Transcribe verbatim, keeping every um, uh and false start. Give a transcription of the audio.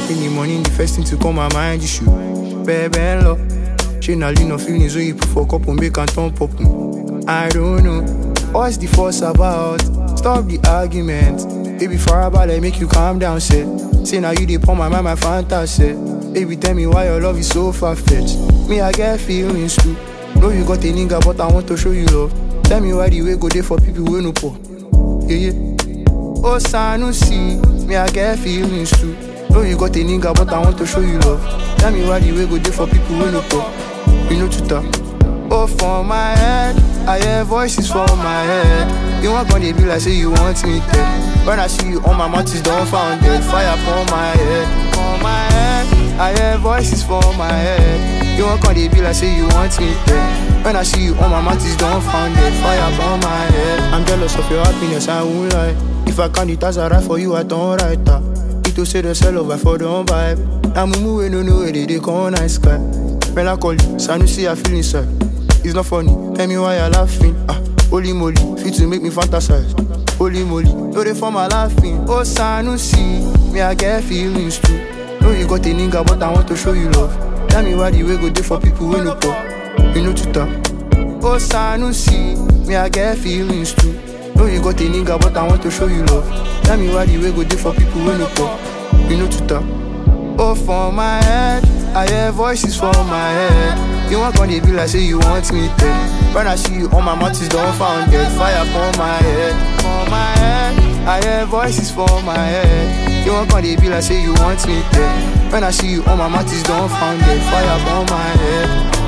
up in the morning, the first thing to come my mind is you. Baby, love. She not lean no feelings when you put for cup and make and turn pop. I don't know what's the fuss about. Stop the argument. Baby, far about like make you calm down, say. Say now you dey pour my mind, my fantasy. Baby, tell me why your love is so far-fetched. Me, I get feelings too. Know you got a nigga, but I want to show you love. Tell me why the way go there for people who no poor. Yeah, yeah. Oh, Sanusi, me, I get feelings too. Know you got a nigga, but I want to show you love. Tell me why the way go there for people who no poor. You know to talk. Oh, for my head, I hear voices for my head. You want gonna be like say you want me dead. When I see you on my mouth is dumbfounded. Fire for my head, for my head. I hear voices for my head. You want gonna be like say you want me dead. When I see you on my mouth is dumbfounded. Fire for my head. I'm jealous of your happiness, I won't lie. If I can't it as a right for you, I don't write that. It to say the sell over for don't vibe. I'm moving, no know where they call nice guy. When I call you, Sanusi, I feel inside. It's not funny, tell me why you're laughing. Ah, holy moly, fit to make me fantasize. Holy moly, no they for my laughing. Oh Sanusi, me I get feelings too. Know you got a nigga, but I want to show you love. Tell me why the way go there for people who no poor. You know to talk. Oh Sanusi, me I get feelings too. Know you got a nigga, but I want to show you love. Tell me why the way go there for people who no poor. You know to talk. Oh, for my head, I hear voices for my head. You want gonna be like say you want me dead. When I see you on my mouth is dumbfounded. Fire for my head, for my head. I hear voices for my head. You want gonna be like say you want me dead. When I see you on my mouth is dumbfounded. Fire for my head.